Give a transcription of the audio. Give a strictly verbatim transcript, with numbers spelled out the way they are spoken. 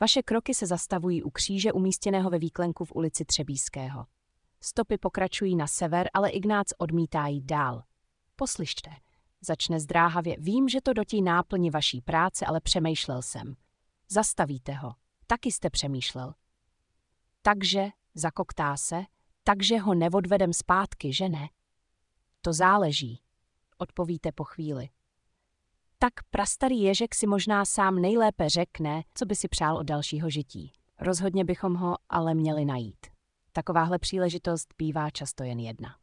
Vaše kroky se zastavují u kříže umístěného ve výklenku v ulici Třebíského. Stopy pokračují na sever, ale Ignác odmítá jít dál. Poslyšte, začne zdráhavě. Vím, že to dotí náplni vaší práce, ale přemýšlel jsem. Zastavíte ho. Taky jste přemýšlel. Takže, zakoktá se, takže ho neodvedem zpátky, že ne? To záleží, odpovíte po chvíli. Tak prastarý ježek si možná sám nejlépe řekne, co by si přál od dalšího žití. Rozhodně bychom ho ale měli najít. Takováhle příležitost bývá často jen jedna.